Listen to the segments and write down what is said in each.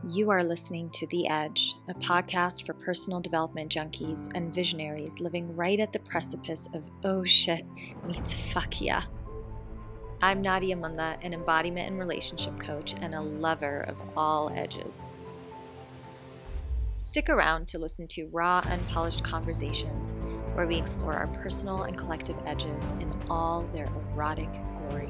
You are listening to The Edge, a podcast for personal development junkies and visionaries living right at the precipice of oh shit meets fuck yeah. I'm Nadia Munda, an embodiment and relationship coach and a lover of all edges. Stick around to listen to raw, unpolished conversations where we explore our personal and collective edges in all their erotic glory.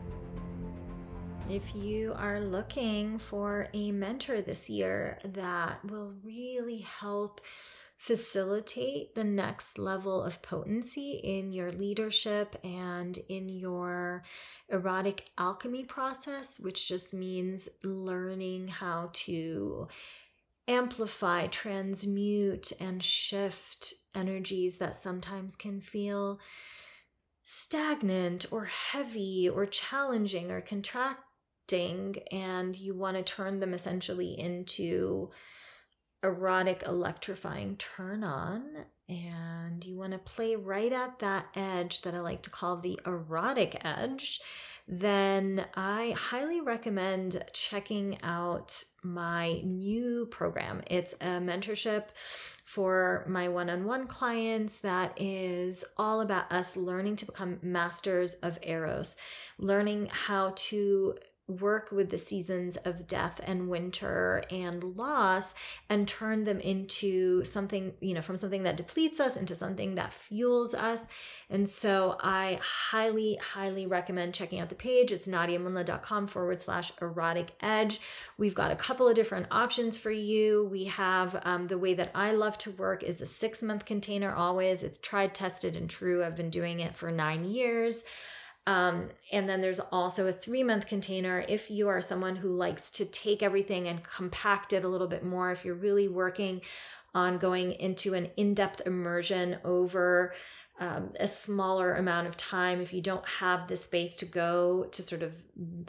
If you are looking for a mentor this year that will really help facilitate the next level of potency in your leadership and in your erotic alchemy process, which just means learning how to amplify, transmute, and shift energies that sometimes can feel stagnant or heavy or challenging or contracting, and you want to turn them essentially into erotic, electrifying turn on, and you want to play right at that edge that I like to call the erotic edge, then I highly recommend checking out my new program. It's a mentorship for my one-on-one clients that is all about us learning to become masters of Eros, learning how to work with the seasons of death and winter and loss and turn them into something, from something that depletes us into something that fuels us. And so I highly, highly recommend checking out the page. It's nadiamundla.com/erotic edge. We've got a couple of different options for you. We have the way that I love to work is a 6-month container always. It's tried, tested, and true. I've been doing it for 9 years. And then there's also a 3-month container if you are someone who likes to take everything and compact it a little bit more. If you're really working on going into an in-depth immersion over a smaller amount of time, if you don't have the space to go to sort of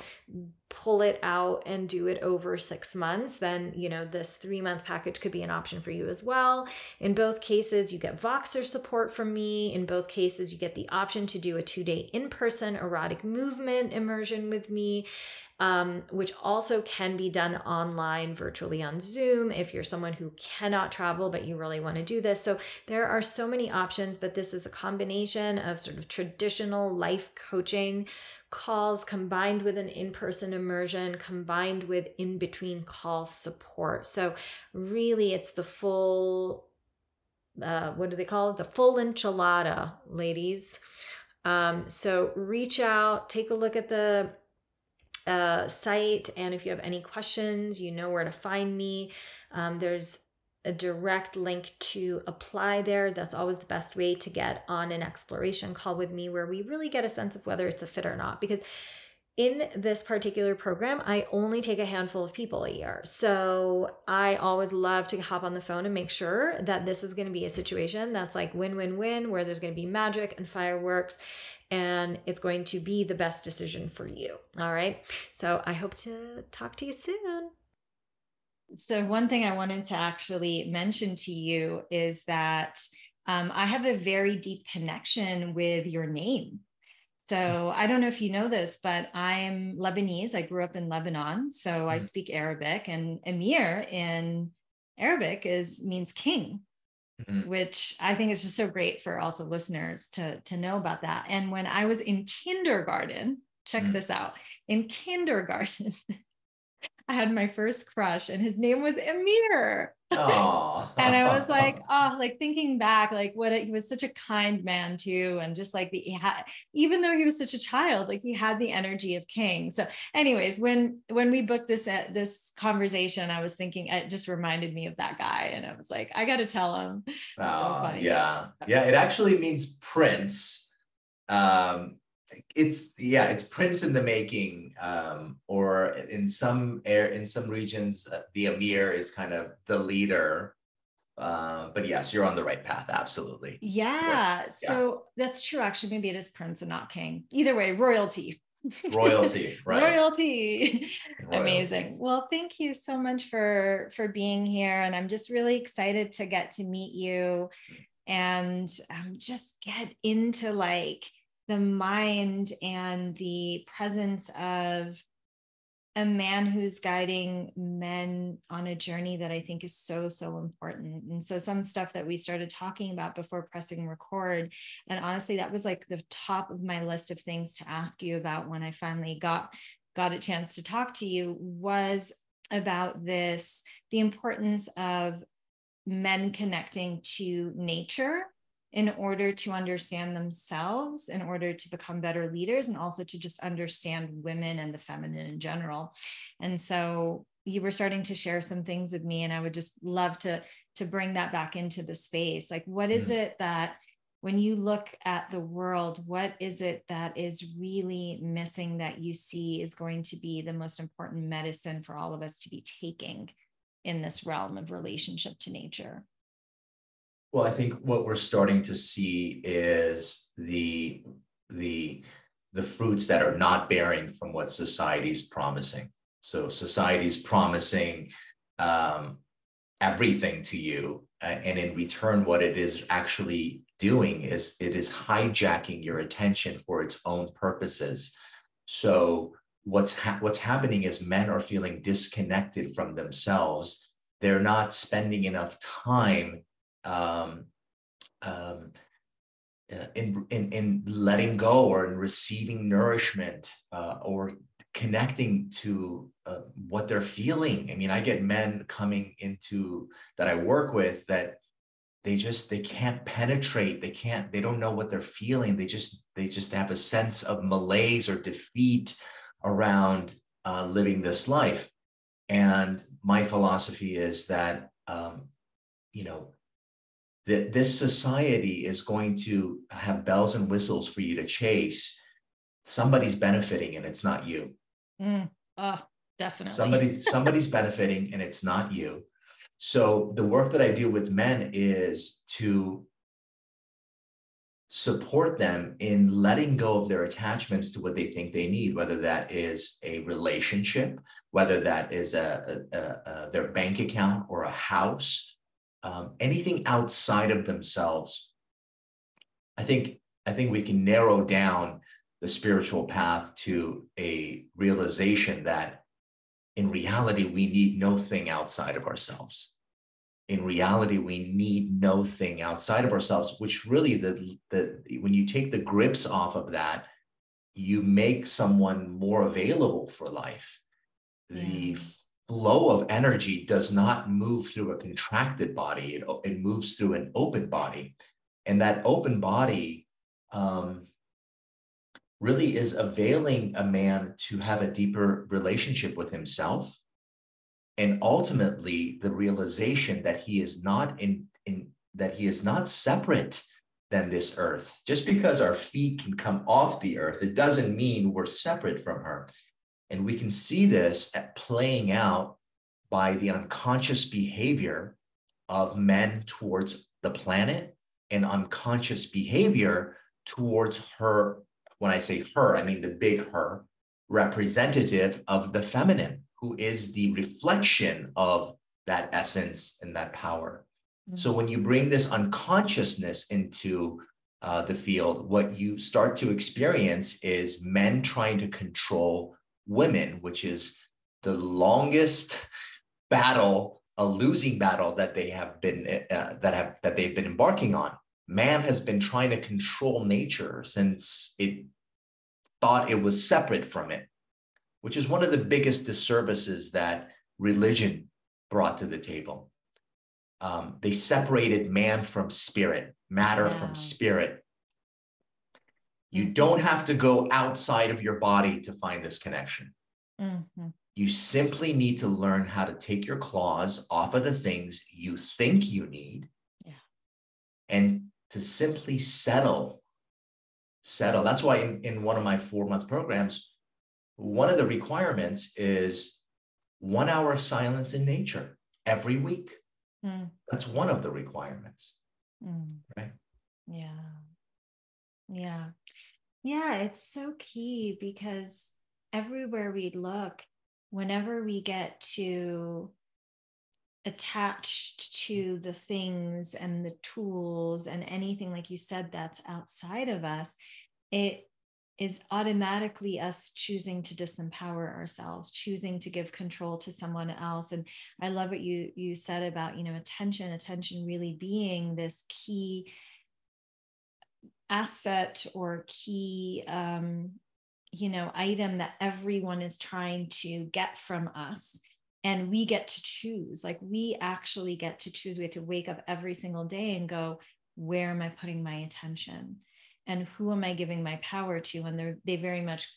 pull it out and do it over 6 months, then, this 3-month package could be an option for you as well. In both cases, you get Voxer support from me. In both cases, you get the option to do a 2-day in-person erotic movement immersion with me, which also can be done online, virtually on Zoom, if you're someone who cannot travel, but you really want to do this. So there are so many options, but this is a combination of sort of traditional life coaching calls combined with an in-person immersion, combined with in-between call support. So really it's the full, what do they call it? The full enchilada, ladies. So reach out, take a look at the site, and if you have any questions, you know where to find me. There's a direct link to apply there. That's always the best way to get on an exploration call with me, where we really get a sense of whether it's a fit or not. Because in this particular program, I only take a handful of people a year. So I always love to hop on the phone and make sure that this is going to be a situation that's like win-win-win, where there's going to be magic and fireworks, and it's going to be the best decision for you. All right. So I hope to talk to you soon. So one thing I wanted to actually mention to you is that I have a very deep connection with your name. So I don't know if you know this, but I'm Lebanese. I grew up in Lebanon, so I speak Arabic, and Emir in Arabic means king, which I think is just so great for also listeners to know about that. And when I was in kindergarten, check this out, in kindergarten, I had my first crush, and his name was Emir. Oh. And I was like, thinking back, he was such a kind man too. And just like even though he was such a child, he had the energy of king. So anyways, when we booked this conversation, I was thinking, it just reminded me of that guy. And I was like, I got to tell him. So funny. Yeah. It actually means prince. It's prince in the making, or in some regions, the Emir is kind of the leader. But yes, you're on the right path. Absolutely. Yeah. So that's true. Actually, maybe it is prince and not king. Either way, royalty. Royalty, right? Royalty. Amazing. Well, thank you so much for being here, and I'm just really excited to get to meet you and just get into the mind and the presence of a man who's guiding men on a journey that I think is so, so important. And so some stuff that we started talking about before pressing record, and honestly, that was like the top of my list of things to ask you about when I finally got a chance to talk to you, was about this, the importance of men connecting to nature in order to understand themselves, in order to become better leaders, and also to just understand women and the feminine in general. And so you were starting to share some things with me, and I would just love to bring that back into the space. Like, what is it that, when you look at the world, what is it that is really missing that you see is going to be the most important medicine for all of us to be taking in this realm of relationship to nature? Well, I think what we're starting to see is the fruits that are not bearing from what society's promising. So society's promising everything to you, and in return, what it is actually doing is it is hijacking your attention for its own purposes. So what's happening is men are feeling disconnected from themselves. They're not spending enough time in letting go or in receiving nourishment or connecting to what they're feeling. I mean, I get men coming into that I work with that they can't penetrate. They don't know what they're feeling. They just have a sense of malaise or defeat around living this life. And my philosophy is that, that this society is going to have bells and whistles for you to chase. Somebody's benefiting and it's not you. Definitely. Somebody's benefiting and it's not you. So the work that I do with men is to support them in letting go of their attachments to what they think they need, whether that is a relationship, whether that is their bank account or a house, anything outside of themselves. I think we can narrow down the spiritual path to a realization that in reality, we need no thing outside of ourselves. In reality, we need no thing outside of ourselves, which really, when you take the grips off of that, you make someone more available for life. Yeah. The flow of energy does not move through a contracted body. It moves through an open body. And that open body really is availing a man to have a deeper relationship with himself. And ultimately, the realization that he is not that he is not separate than this earth. Just because our feet can come off the earth, it doesn't mean we're separate from her. And we can see this playing out by the unconscious behavior of men towards the planet and unconscious behavior towards her. When I say her, I mean the big her, representative of the feminine, who is the reflection of that essence and that power. Mm-hmm. So when you bring this unconsciousness into the field, what you start to experience is men trying to control women, which is the longest battle, a losing battle that they have been that they've been embarking on. Man has been trying to control nature since it thought it was separate from it, which is one of the biggest disservices that religion brought to the table. They separated man from spirit, matter from spirit. You don't have to go outside of your body to find this connection. Mm-hmm. You simply need to learn how to take your claws off of the things you think you need, and to simply settle. That's why in one of my 4-month programs, one of the requirements is 1 hour of silence in nature every week. That's one of the requirements. Right? Yeah, it's so key, because everywhere we look, whenever we get too attached to the things and the tools and anything, like you said, that's outside of us, it is automatically us choosing to disempower ourselves, choosing to give control to someone else. And I love what you said about, attention really being this key asset or key, item that everyone is trying to get from us. And we get to choose, like we actually get to choose. We have to wake up every single day and go, where am I putting my attention? And who am I giving my power to? And they very much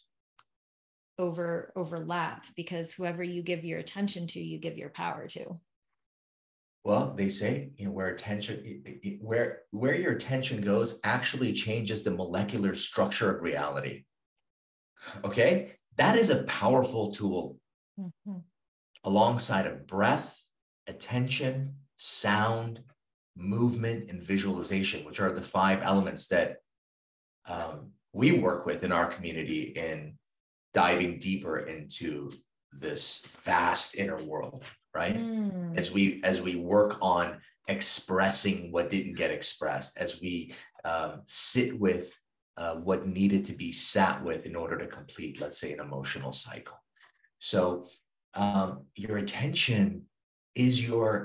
overlap, because whoever you give your attention to, you give your power to. Well, they say, where your attention goes actually changes the molecular structure of reality. Okay, that is a powerful tool. Mm-hmm. Alongside of breath, attention, sound, movement, and visualization, which are the 5 elements that we work with in our community in diving deeper into this vast inner world, right? As we work on expressing what didn't get expressed, as we sit with what needed to be sat with in order to complete, let's say, an emotional cycle. So your attention is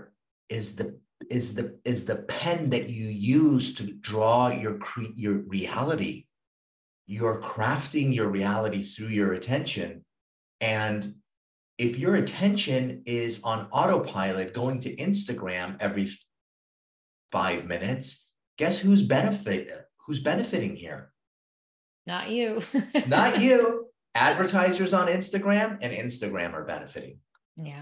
the pen that you use to draw your reality. You're crafting your reality through your attention. And if your attention is on autopilot going to Instagram every 5 minutes, guess who's benefiting here? Not you. Not you. Advertisers on Instagram and Instagram are benefiting. Yeah.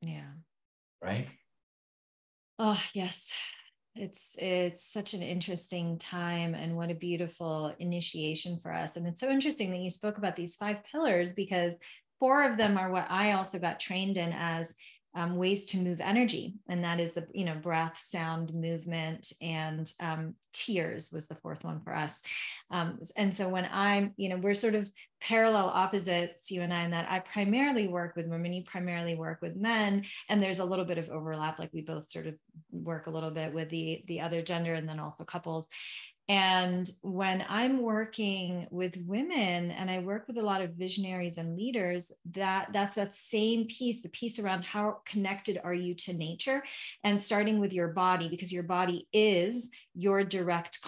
Right? Oh, yes. It's such an interesting time, and what a beautiful initiation for us. And it's so interesting that you spoke about these 5 pillars, because 4 of them are what I also got trained in as ways to move energy. And that is the, breath, sound, movement, and tears was the 4th one for us. And so when I'm, we're sort of parallel opposites, you and I, in that I primarily work with women, you primarily work with men, and there's a little bit of overlap. Like we both sort of work a little bit with the other gender, and then also couples. And when I'm working with women, and I work with a lot of visionaries and leaders, that's that same piece, the piece around how connected are you to nature, and starting with your body, because your body is your direct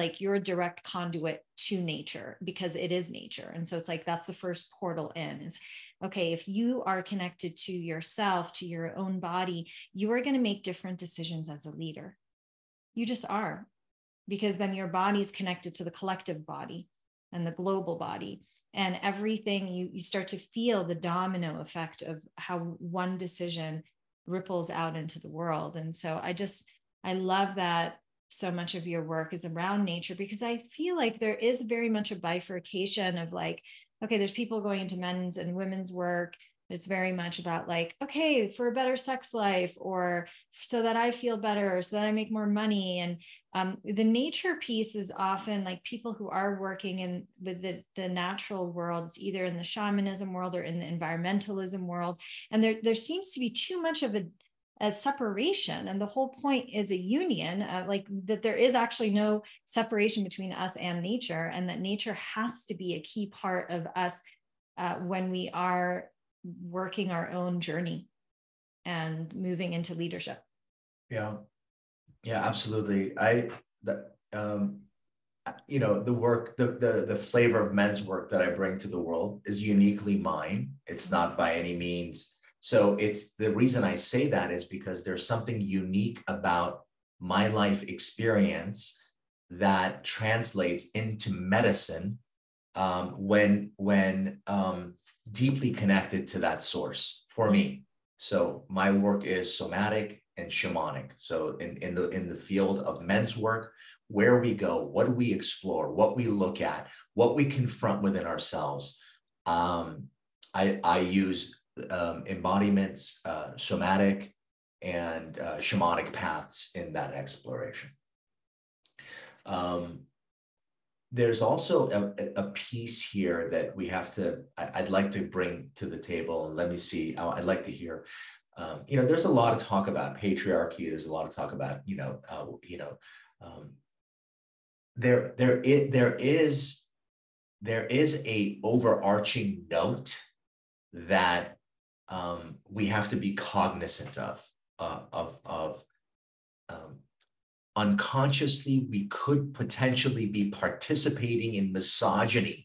conduit to nature, because it is nature. And so it's like, that's the first portal in is, okay, if you are connected to yourself, to your own body, you are going to make different decisions as a leader. You just are. Because then your body's connected to the collective body and the global body, and everything you start to feel the domino effect of how one decision ripples out into the world. And so I love that so much of your work is around nature, because I feel like there is very much a bifurcation of like, okay, there's people going into men's and women's work. It's very much about like, okay, for a better sex life, or so that I feel better, or so that I make more money. And the nature piece is often like people who are working with the natural worlds, either in the shamanism world or in the environmentalism world. And there seems to be too much of a separation. And the whole point is a union, like that there is actually no separation between us and nature, and that nature has to be a key part of us when we are working our own journey and moving into leadership. Yeah, absolutely. The work, the flavor of men's work that I bring to the world is uniquely mine. It's not by any means. So it's the reason I say that is because there's something unique about my life experience that translates into medicine when deeply connected to that source for me. So my work is somatic and shamanic. So in the field of men's work, where we go, what do we explore, what we look at, what we confront within ourselves. I use embodiments, somatic and shamanic paths in that exploration. There's also a piece here that I'd like to bring to the table. And let me see, I'd like to hear, there's a lot of talk about patriarchy. There's a lot of talk about, there is there is a overarching note that we have to be cognizant of unconsciously, we could potentially be participating in misogyny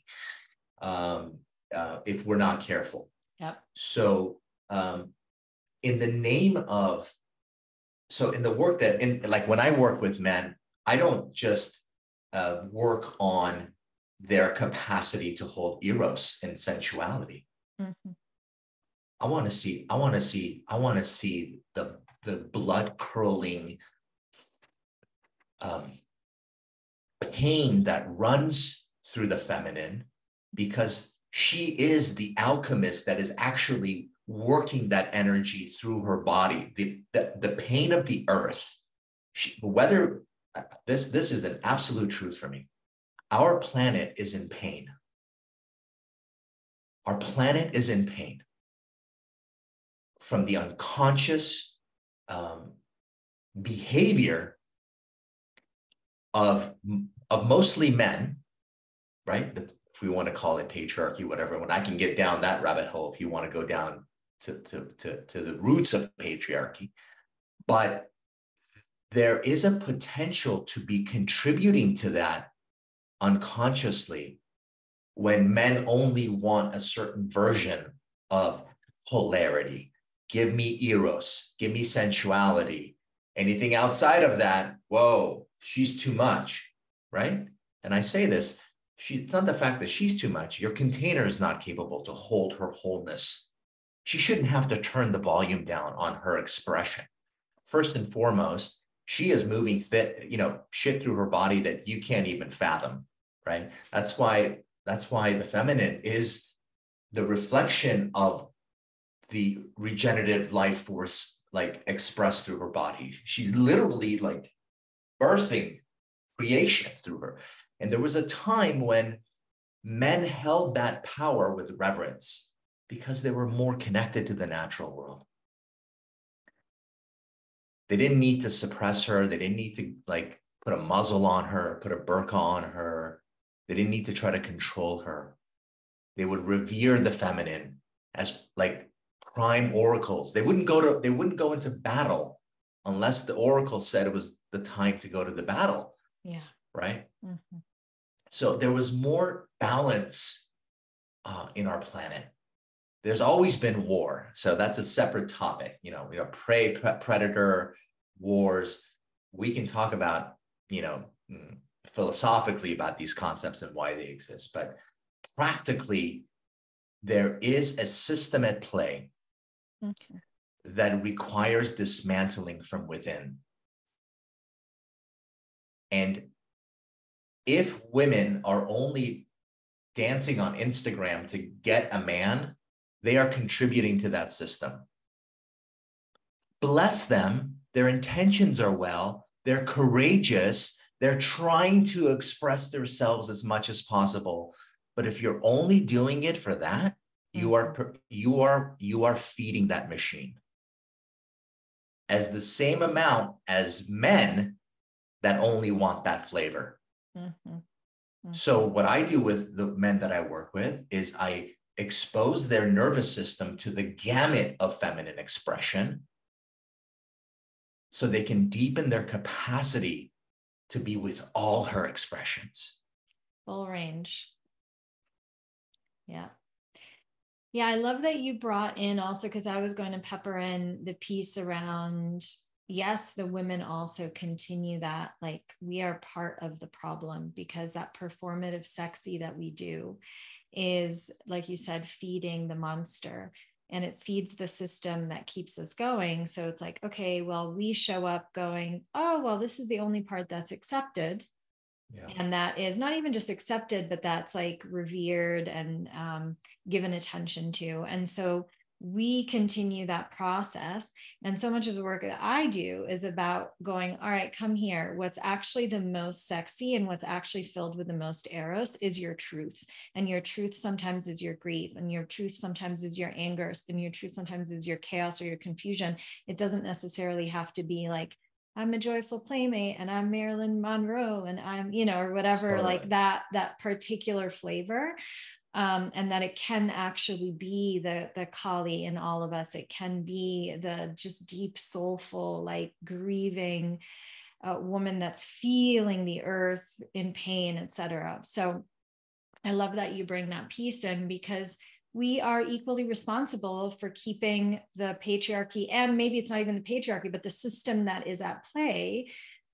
if we're not careful. Yep. So in the name of, so in the work that, like when I work with men, I don't just work on their capacity to hold eros and sensuality. Mm-hmm. I want to see the blood curling pain that runs through the feminine, because she is the alchemist that is actually working that energy through her body. The pain of the earth, whether this is an absolute truth for me. Our planet is in pain. Our planet is in pain from the unconscious behavior of mostly men, right? If we want to call it patriarchy, whatever. When I can get down that rabbit hole, if you want to go down to the roots of patriarchy, but there is a potential to be contributing to that unconsciously when men only want a certain version of polarity. Give me eros, give me sensuality. Anything outside of that, whoa, she's too much, right? And I say this, it's not the fact that she's too much. Your container is not capable to hold her wholeness. She shouldn't have to turn the volume down on her expression. First and foremost, she is moving shit through her body that you can't even fathom, right? That's why the feminine is the reflection of the regenerative life force, like expressed through her body. She's literally like birthing creation through her. And there was a time when men held that power with reverence because they were more connected to the natural world. They didn't need to suppress her. They didn't need to like put a muzzle on her, put a burqa on her. They didn't need to try to control her. They would revere the feminine as like prime oracles. They wouldn't go into battle unless the oracle said it was the time to go to the battle. Yeah. Right. Mm-hmm. So there was more balance in our planet. There's always been war. So that's a separate topic, prey, predator wars. We can talk about, philosophically about these concepts and why they exist, but practically there is a system at play that requires dismantling from within. And if women are only dancing on Instagram to get a man, they are contributing to that system. Bless them. Their intentions are well. They're courageous. They're trying to express themselves as much as possible. But if you're only doing it for that, you are feeding that machine as the same amount as men that only want that flavor. So what I do with the men that I work with is I expose their nervous system to the gamut of feminine expression so they can deepen their capacity to be with all her expressions. Full range. Yeah. Yeah, I love that you brought in also, because I was going to pepper in the piece around, yes, the women also continue that, like we are part of the problem, because that performative sexy that we do is, like you said, feeding the monster, and it feeds the system that keeps us going. So it's like, okay, well, we show up going, oh, well, this is the only part that's accepted. Yeah. And that is not even just accepted, but that's like revered and given attention to. And so we continue that process. And so much of the work that I do is about going, all right, come here. What's actually the most sexy and what's actually filled with the most eros is your truth. And your truth sometimes is your grief, and your truth sometimes is your anger, and your truth sometimes is your chaos or your confusion. It doesn't necessarily have to be like I'm a joyful playmate and I'm Marilyn Monroe and I'm, or whatever, Totally. like that particular flavor. And that it can actually be the Kali in all of us. It can be the just deep, soulful, like grieving woman that's feeling the earth in pain, etc. So I love that you bring that piece in, because we are equally responsible for keeping the patriarchy, and maybe it's not even the patriarchy, but the system that is at play.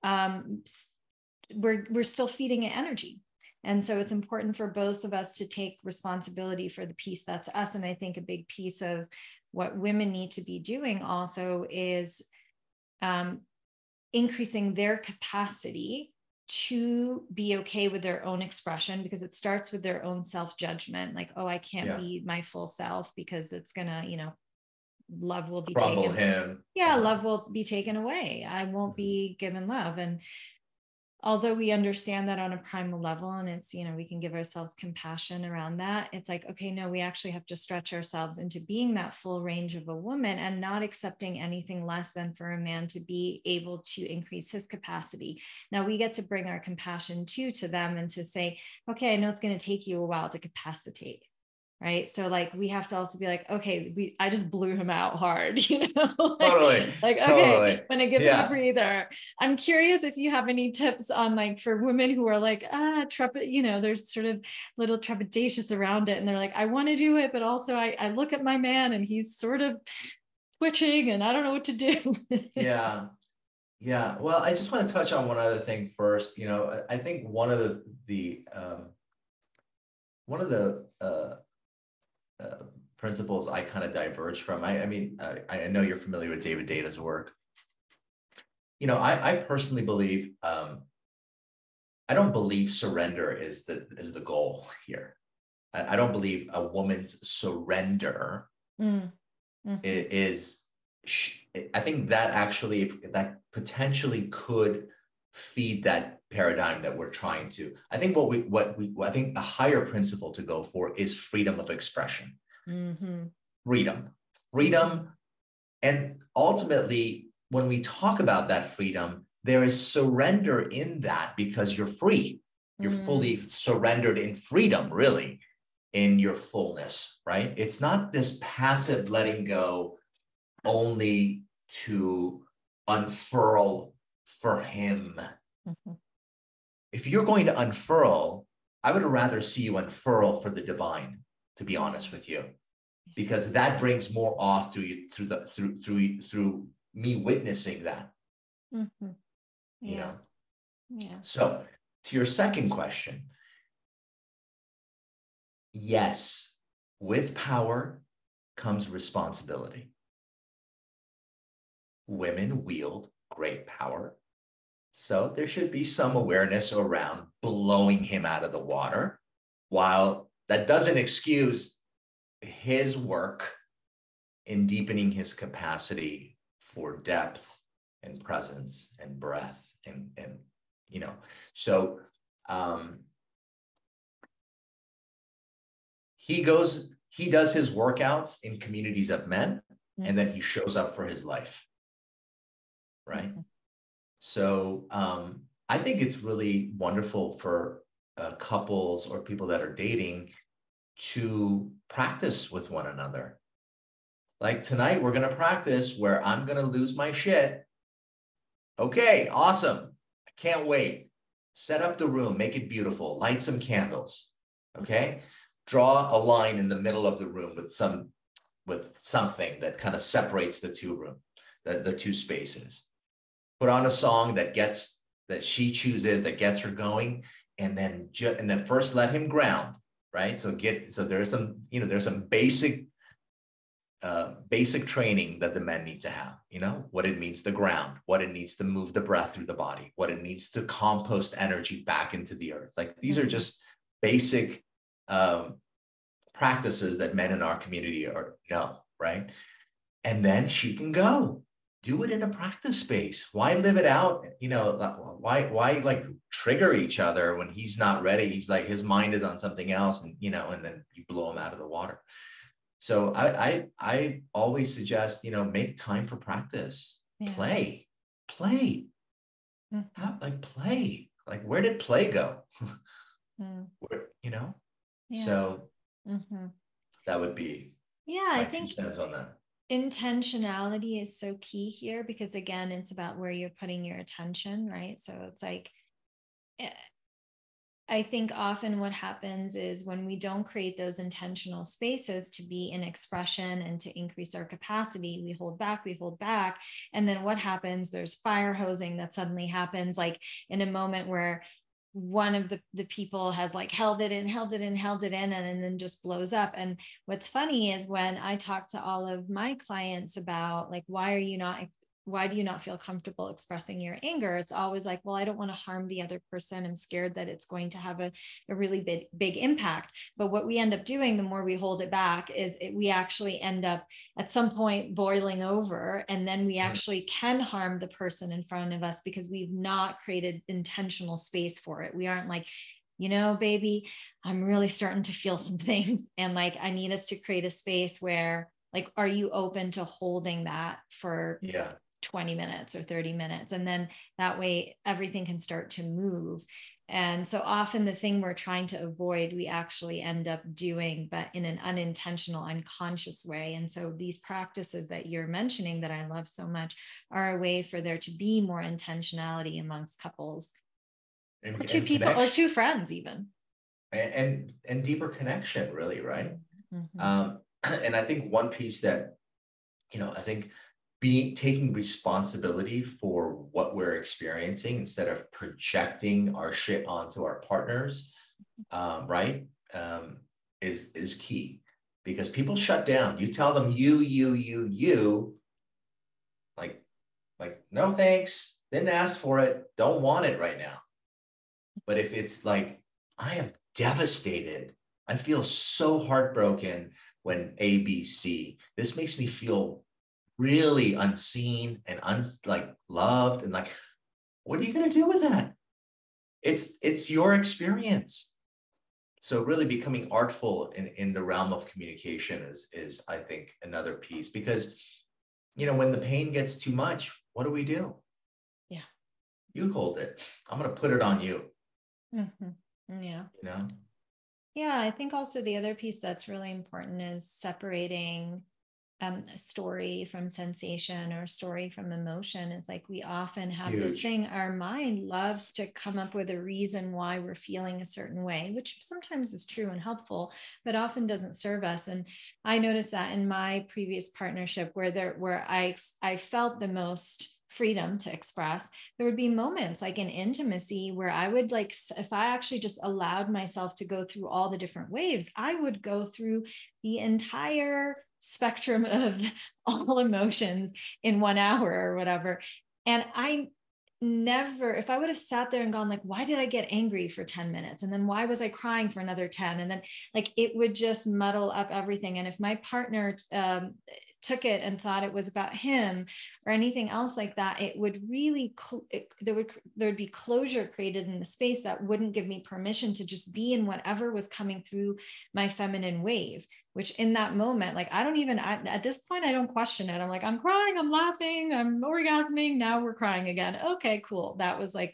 We're still feeding it energy. And so it's important for both of us to take responsibility for the piece that's us. And I think a big piece of what women need to be doing also is increasing their capacity to be okay with their own expression, because it starts with their own self-judgment. Like, oh, I can't be my full self because it's gonna, love will be Crumble taken. him. Yeah, love will be taken away. I won't be given love. And although we understand that on a primal level, and it's, we can give ourselves compassion around that, it's like, okay, no, we actually have to stretch ourselves into being that full range of a woman and not accepting anything less than for a man to be able to increase his capacity. Now we get to bring our compassion to them and to say, okay, I know it's going to take you a while to capacitate. Right. So like, we have to also be like, okay, I just blew him out hard, Totally. like, okay, Totally. when I give him a breather. I'm curious if you have any tips on, like, for women who are like, there's sort of little trepidatious around it. And they're like, I want to do it, but also I look at my man and he's sort of twitching and I don't know what to do. Yeah. Yeah. Well, I just want to touch on one other thing first. I think one of the principles I kind of diverge from. I know you're familiar with David Data's work. I personally believe, I don't believe surrender is the goal here. I don't believe a woman's surrender is. I think that actually, that potentially could feed that paradigm that we're trying to. I think I think the higher principle to go for is freedom of expression. Freedom. And ultimately, when we talk about that freedom, there is surrender in that, because you're free. You're fully surrendered in freedom, really, in your fullness, right? It's not this passive letting go only to unfurl for him. If you're going to unfurl, I would rather see you unfurl for the divine, to be honest with you, because that brings more awe through me witnessing that. Yeah. So to your second question, yes, with power comes responsibility. Women wield great power, so there should be some awareness around blowing him out of the water. While that doesn't excuse his work in deepening his capacity for depth and presence and breath and so he does his workouts in communities of men, and then he shows up for his life, right? So I think it's really wonderful for couples or people that are dating to practice with one another. Like tonight, we're going to practice where I'm going to lose my shit. Okay, awesome. I can't wait. Set up the room, make it beautiful, light some candles. Okay, draw a line in the middle of the room with something that kind of separates the two spaces. Put on a song that she chooses, that gets her going, and then first let him ground, right? So there's some basic training that the men need to have. What it means to ground, what it needs to move the breath through the body, what it needs to compost energy back into the earth. Like these are just basic practices that men in our community know, right? And then she can go. Do it in a practice space. Why live it out? Why like trigger each other when he's not ready? He's like, his mind is on something else, and then you blow him out of the water. So I always suggest, make time for practice, play, play. Mhm. Like play. Like, where did play go? Mm. Where, you know? Yeah. So Hmm. that would be Yeah, I my two think cents on that. intentionality is so key here because again, it's about where you're putting your attention, right? So it's like, eh, I think often what happens is when we don't create those intentional spaces to be in expression and to increase our capacity, we hold back, we hold back. And then what happens? There's fire hosing that suddenly happens, like in a moment where one of the people has like held it in, held it in, held it in, and then just blows up. And what's funny is when I talk to all of my clients about like, why do you not feel comfortable expressing your anger? It's always like, well, I don't want to harm the other person. I'm scared that it's going to have a really big impact. But what we end up doing, the more we hold it back, is we actually end up at some point boiling over. And then we actually can harm the person in front of us because we've not created intentional space for it. We aren't like, baby, I'm really starting to feel some things. And like, I need us to create a space where, like, are you open to holding that for Yeah. 20 minutes or 30 minutes? And then that way everything can start to move. And so often the thing we're trying to avoid, we actually end up doing, but in an unintentional, unconscious way. And so these practices that you're mentioning that I love so much are a way for there to be more intentionality amongst couples or two And people or connection two friends even. and deeper connection, really, right? Mm-hmm. And I think one piece that, I think taking responsibility for what we're experiencing instead of projecting our shit onto our partners, right? Is key, because people shut down. You tell them you, like, no thanks, didn't ask for it, don't want it right now. But if it's like, I am devastated, I feel so heartbroken when ABC, this makes me feel really unseen and like loved, and like, what are you going to do with that? It's your experience. So really becoming artful in the realm of communication is I think another piece, because when the pain gets too much, what do? Yeah. You hold it. I'm going to put it on you. Mm-hmm. Yeah. Yeah, I think also the other piece that's really important is separating a story from sensation or story from emotion. It's like we often have this Huge. thing, our mind loves to come up with a reason why we're feeling a certain way, which sometimes is true and helpful, but often doesn't serve us. And I noticed that in my previous partnership where I felt the most freedom to express, there would be moments like in intimacy where I would, like, if I actually just allowed myself to go through all the different waves, I would go through the entire spectrum of all emotions in 1 hour or whatever. And I never, if I would have sat there and gone like, why did I get angry for 10 minutes? And then why was I crying for another 10? And then like, it would just muddle up everything. And if my partner took it and thought it was about him or anything else like that, it would really, there would be closure created in the space that wouldn't give me permission to just be in whatever was coming through my feminine wave, which in that moment, like, at this point, I don't question it. I'm like, I'm crying, I'm laughing, I'm orgasming. Now we're crying again. Okay, cool. That was like,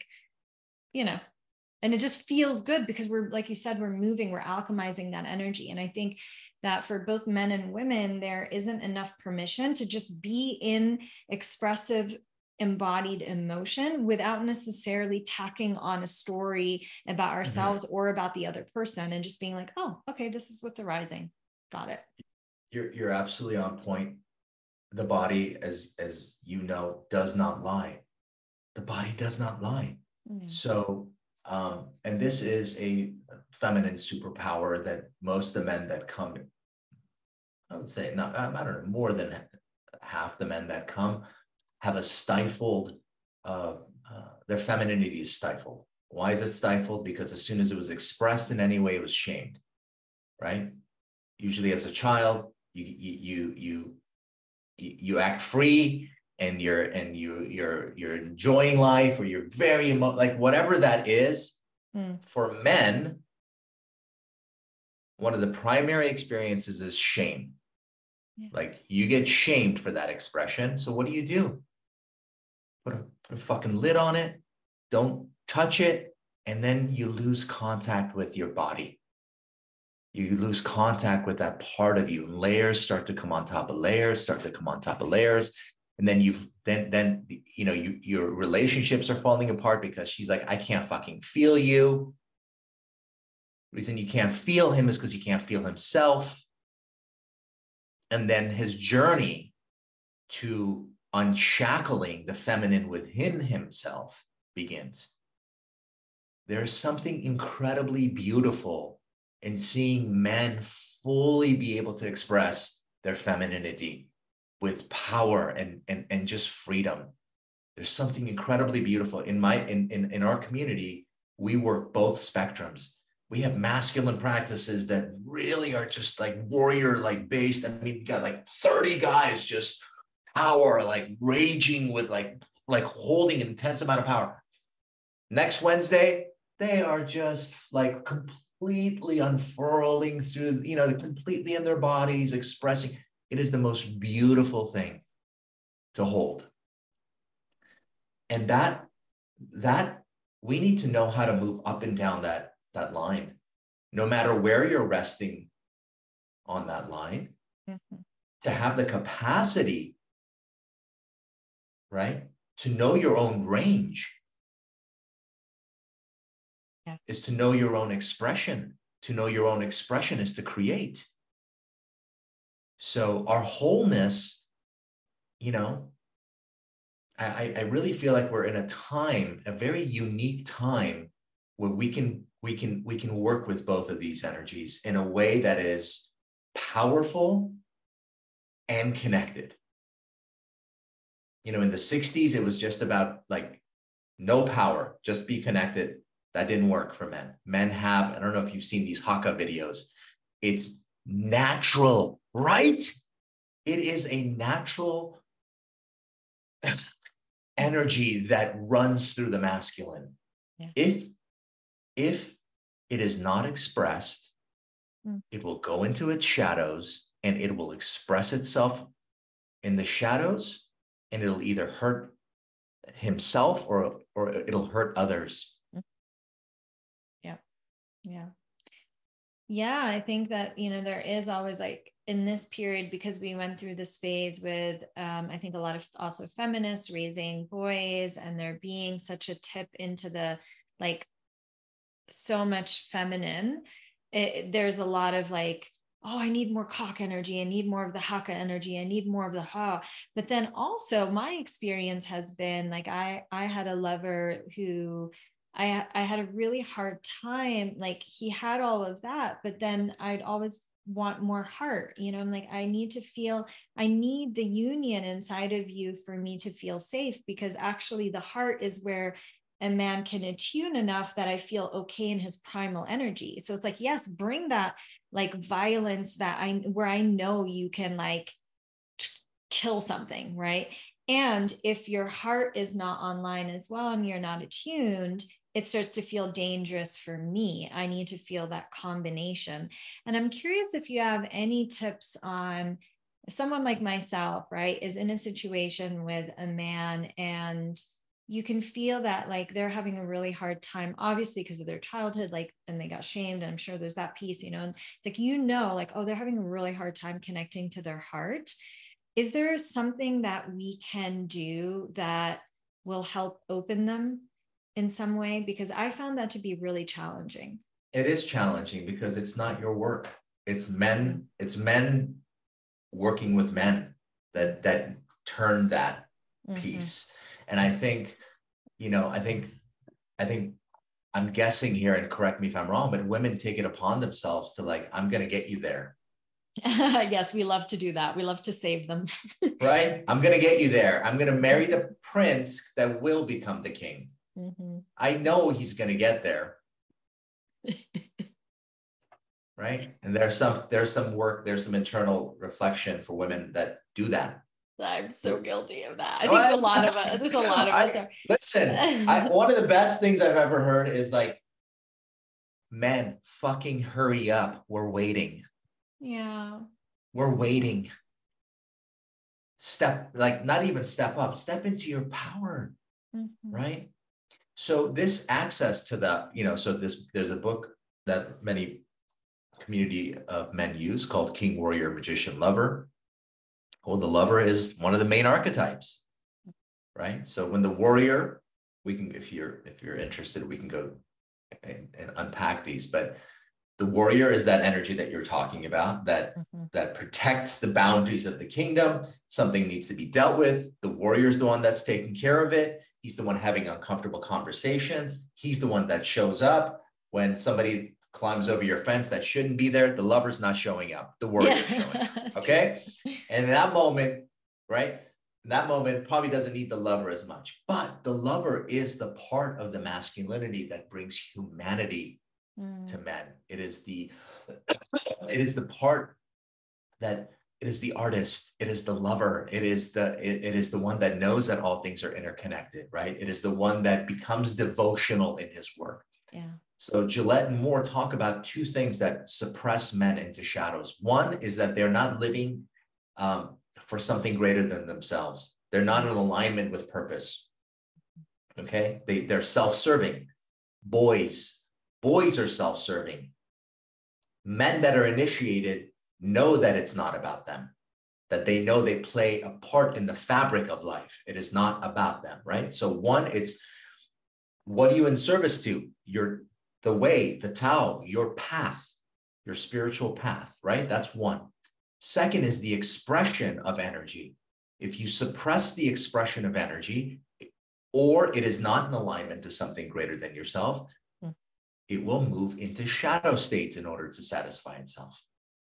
and it just feels good because we're, like you said, we're moving, we're alchemizing that energy. And I think that for both men and women, there isn't enough permission to just be in expressive, embodied emotion without necessarily tacking on a story about ourselves or about the other person, and just being like, oh, okay, this is what's arising. Got it. You're absolutely on point. The body, as does not lie. The body does not lie. Mm-hmm. So, and this is a feminine superpower that most of the men that come, I would say, not, I don't know, more than half the men that come have a stifled, their femininity is stifled. Why is it stifled? Because as soon as it was expressed in any way, it was shamed, right? Usually as a child, you act free, and you're enjoying life, or you're very like whatever that is. For men, one of the primary experiences is shame. Like, you get shamed for that expression. So what do? put a fucking lid on it. Don't touch it. And then you lose contact with your body. You lose contact with that part of you. Layers start to come on top of layers, start to come on top of layers. And then your relationships are falling apart because she's like, I can't fucking feel you. The reason you can't feel him is because he can't feel himself. And then his journey to unshackling the feminine within himself begins. There's something incredibly beautiful in seeing men fully be able to express their femininity with power and just freedom. There's something incredibly beautiful. In our community, we work both spectrums. We have masculine practices that really are just like warrior, like based. I mean, you got like 30 guys just power, like raging with like holding an intense amount of power. Next Wednesday, they are just like completely unfurling through, completely in their bodies, expressing. It is the most beautiful thing to hold. And that we need to know how to move up and down that line, no matter where you're resting on that line, to have the capacity, right, to know your own range. Is to know your own expression. To know your own expression is to create. So our wholeness, I really feel like we're in a time, a very unique time, where we can work with both of these energies in a way that is powerful and connected. In the 60s, it was just about like no power, just be connected. That didn't work for men. Men have, I don't know if you've seen these Haka videos. It's natural, right? It is a natural energy that runs through the masculine. Yeah. If it is not expressed, it will go into its shadows and it will express itself in the shadows, and it'll either hurt himself or it'll hurt others. Yeah, I think that, there is always like in this period, because we went through this phase with, I think a lot of also feminists raising boys, and there being such a tip into the, like, so much feminine. There's a lot of like, oh, I need more cock energy. I need more of the haka energy. I need more of the ha. But then also my experience has been like, I had a lover who I had a really hard time. Like, he had all of that, but then I'd always want more heart. I'm like, I need the union inside of you for me to feel safe, because actually the heart is where a man can attune enough that I feel okay in his primal energy. So it's like, yes, bring that like violence where I know you can like kill something, right? And if your heart is not online as well and you're not attuned, it starts to feel dangerous for me. I need to feel that combination. And I'm curious if you have any tips on someone like myself, right, is in a situation with a man, and you can feel that like they're having a really hard time, obviously because of their childhood, like, and they got shamed. And I'm sure there's that piece, and it's like, like, oh, they're having a really hard time connecting to their heart. Is there something that we can do that will help open them in some way? Because I found that to be really challenging. It is challenging because it's not your work. It's men working with men that turn that piece. And I think, I think I'm guessing here, and correct me if I'm wrong, but women take it upon themselves to like, I'm going to get you there. Yes, we love to do that. We love to save them. Right? I'm going to get you there. I'm going to marry the prince that will become the king. I know he's going to get there. Right? And there's some work, there's some internal reflection for women that do that. I'm so guilty of that. I think a lot of us are. Listen, one of the best things I've ever heard is like, men, fucking hurry up. We're waiting. Yeah. We're waiting. not even step up, step into your power, Mm-hmm. right? So this access to the, there's a book that many community of men use called King, Warrior, Magician, Lover. Well, the lover is one of the main archetypes, right? So when the warrior, we can, if you're interested, we can go and unpack these, but the warrior is that energy that you're talking about that protects the boundaries of the kingdom. Something needs to be dealt with. The warrior is the one that's taking care of it. He's the one having uncomfortable conversations. He's the one that shows up when somebody climbs over your fence that shouldn't be there. The lover's not showing up. The warrior's showing up. Okay. And in that moment, right? That moment probably doesn't need the lover as much, but the lover is the part of the masculinity that brings humanity to men. It is the part that it is the artist, it is the lover, it is the one that knows that all things are interconnected, right? It is the one that becomes devotional in his work. Yeah. So Gillette and Moore talk about two things that suppress men into shadows. One is that they're not living for something greater than themselves. They're not in alignment with purpose. Okay, they're self-serving. Boys are self-serving. Men that are initiated know that it's not about them, that they know they play a part in the fabric of life. It is not about them, right? So one, it's what are you in service to? The way, the Tao, your path, your spiritual path, right? That's one. Second is the expression of energy. If you suppress the expression of energy, or it is not in alignment to something greater than yourself, it will move into shadow states in order to satisfy itself.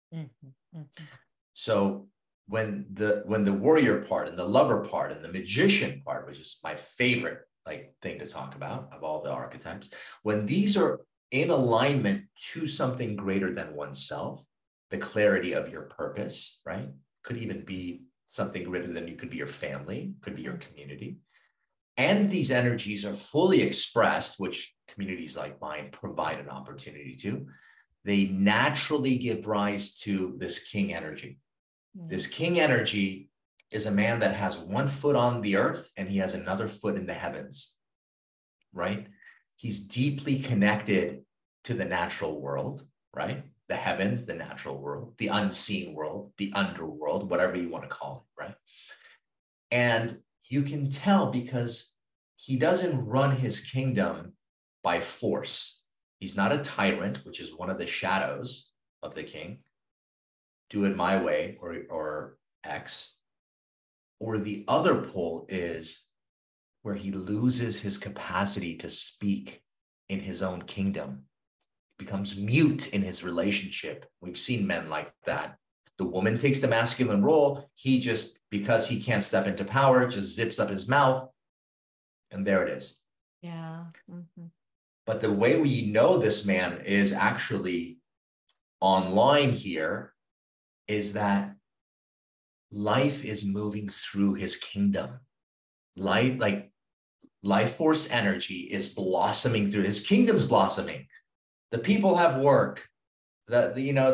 So when the warrior part and the lover part and the magician part, which is my favorite thing to talk about of all the archetypes, when these are in alignment to something greater than oneself, the clarity of your purpose, right? Could even be something greater than you, could be your family, could be your community. And these energies are fully expressed, which communities like mine provide an opportunity to. They naturally give rise to this king energy. This king energy is a man that has one foot on the earth and he has another foot in the heavens, right? He's deeply connected to the natural world, right? The heavens, the natural world, the unseen world, the underworld, whatever you want to call it, right? And you can tell because he doesn't run his kingdom by force. He's not a tyrant, which is one of the shadows of the king. Do it my way or X. Or the other pole is where he loses his capacity to speak in his own kingdom. He becomes mute in his relationship. We've seen men like that. The woman takes the masculine role. He just, because he can't step into power, just zips up his mouth. And there it is. Yeah. But the way we know this man is actually online here is that life is moving through his kingdom. Life force energy is blossoming through his kingdom's blossoming. The people have work. The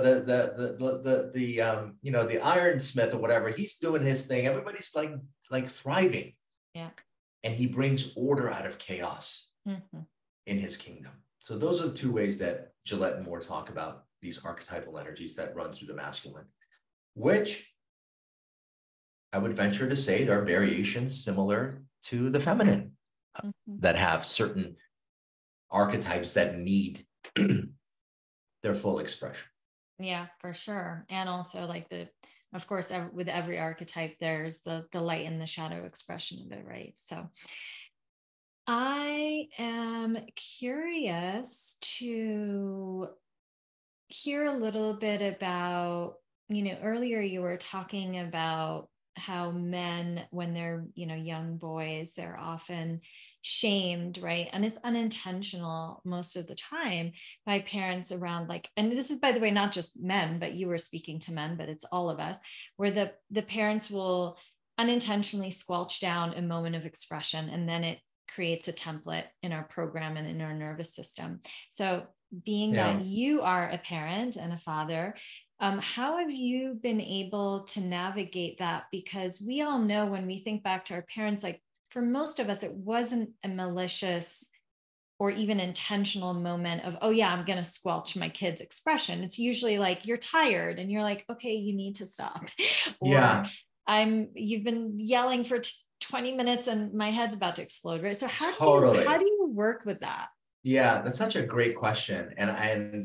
ironsmith or whatever, he's doing his thing. Everybody's like thriving. Yeah. And he brings order out of chaos in his kingdom. So those are the two ways that Gillette and Moore talk about these archetypal energies that run through the masculine, which I would venture to say there are variations similar to the feminine that have certain archetypes that need their full expression. Yeah, for sure. And also of course, with every archetype, there's the light and the shadow expression of it, right? So I am curious to hear a little bit about, earlier you were talking about how men, when they're, young boys, they're often shamed, right? And it's unintentional most of the time by parents around and this is, by the way, not just men, but you were speaking to men, but it's all of us, where the parents will unintentionally squelch down a moment of expression, and then it creates a template in our program and in our nervous system. So being that you are a parent and a father, How have you been able to navigate that? Because we all know when we think back to our parents, like for most of us, it wasn't a malicious or even intentional moment of, oh yeah, I'm going to squelch my kid's expression. It's usually like, you're tired and you're like, okay, you need to stop. Or you've been yelling for 20 minutes and my head's about to explode, right? So how do you work with that? Yeah, that's such a great question. And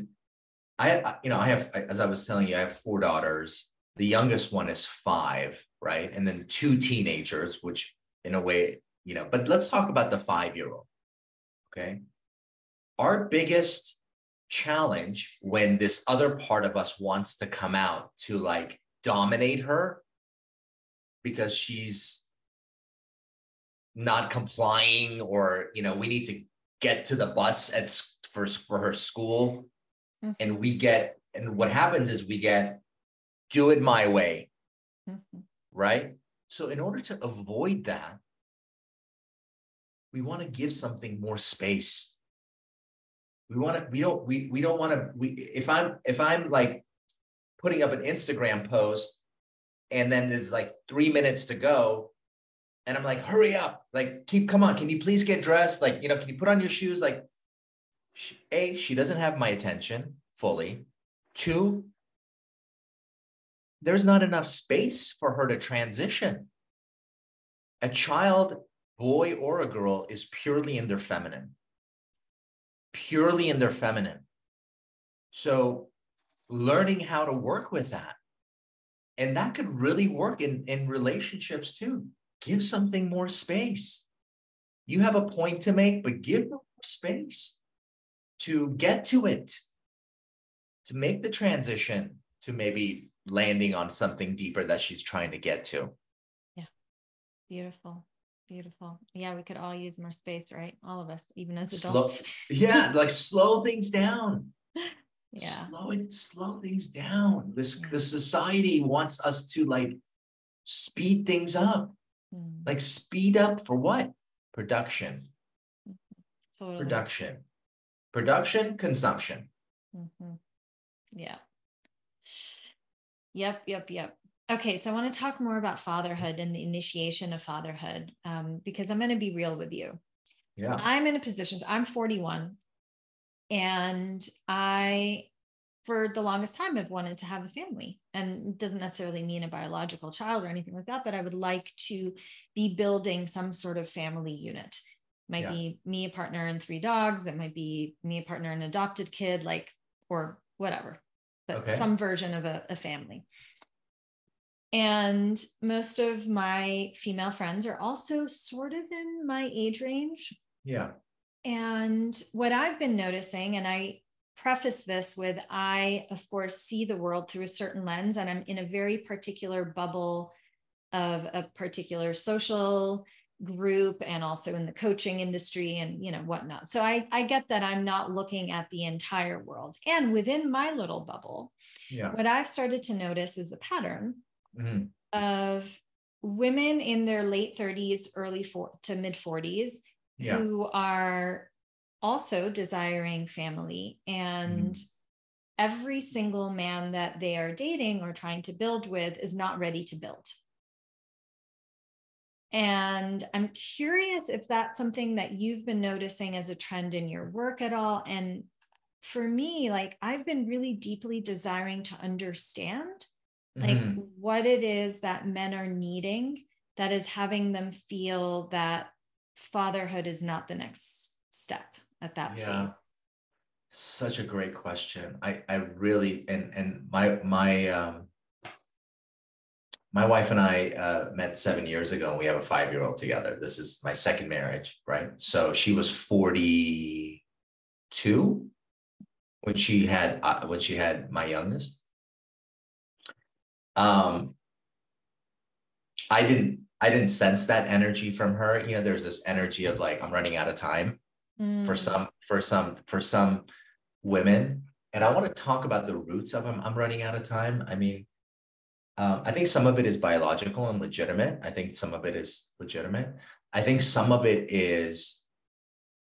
I have, as I was telling you, I have 4 daughters. The youngest one is 5, right? And then 2 teenagers, which in a way, but let's talk about the 5-year-old. Okay. Our biggest challenge when this other part of us wants to come out to like dominate her because she's not complying, or, we need to get to the bus for her school. Mm-hmm. And what happens is we get, do it my way. Mm-hmm. Right. So in order to avoid that, we want to give something more space. If I'm like putting up an Instagram post and then there's like 3 minutes to go and I'm like, hurry up, like, come on, can you please get dressed? Like, can you put on your shoes? Like, she doesn't have my attention fully. 2, there's not enough space for her to transition. A child, boy or a girl, is purely in their feminine. So learning how to work with that. And that could really work in relationships too. Give something more space. You have a point to make, but give more space to get to it, to make the transition to maybe landing on something deeper that she's trying to get to. Yeah. Beautiful. Yeah, we could all use more space, right? All of us, even as adults. Slow things down. Yeah. Slow things down. The society wants us to like speed things up. Like speed up for what? Production. Totally. Production, consumption. Mm-hmm. Yeah. Yep. Okay, so I want to talk more about fatherhood and the initiation of fatherhood, because I'm going to be real with you. Yeah. I'm in a position, so I'm 41, and I, for the longest time, have wanted to have a family. And it doesn't necessarily mean a biological child or anything like that, but I would like to be building some sort of family unit. Might be me, a partner, and 3 dogs. It might be me, a partner, and an adopted kid, or whatever, but some version of a family. And most of my female friends are also sort of in my age range. Yeah. And what I've been noticing, and I preface this with, I, of course, see the world through a certain lens, and I'm in a very particular bubble of a particular social group, and also in the coaching industry and, whatnot. So I get that I'm not looking at the entire world. And within my little bubble, what I've started to notice is a pattern of women in their late 30s, to mid 40s, who are also desiring family, and every single man that they are dating or trying to build with is not ready to build. And I'm curious if that's something that you've been noticing as a trend in your work at all. And for me, like, I've been really deeply desiring to understand what it is that men are needing that is having them feel that fatherhood is not the next step at that phase. Such a great question. I really, and my wife and I met 7 years ago, and we have a 5-year-old together. This is my second marriage, right? So she was 42 when she had my youngest. I didn't sense that energy from her. There's this energy of like, I'm running out of time for some women. And I want to talk about the roots of I'm running out of time. I mean, I think some of it is biological and legitimate. I think some of it is legitimate. I think some of it is,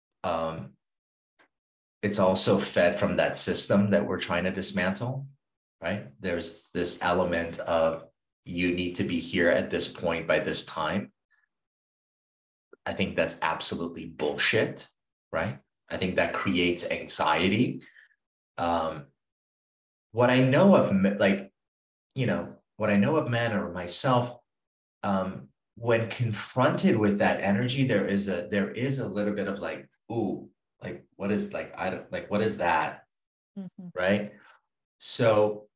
it's also fed from that system that we're trying to dismantle. right? There's this element of you need to be here at this point by this time. I think that's absolutely bullshit, right? I think that creates anxiety. Um, what I know of, like, what I know of men or myself, when confronted with that energy, there is a little bit of like, ooh, like what is like, I don't like, what is that? Mm-hmm. Right. So,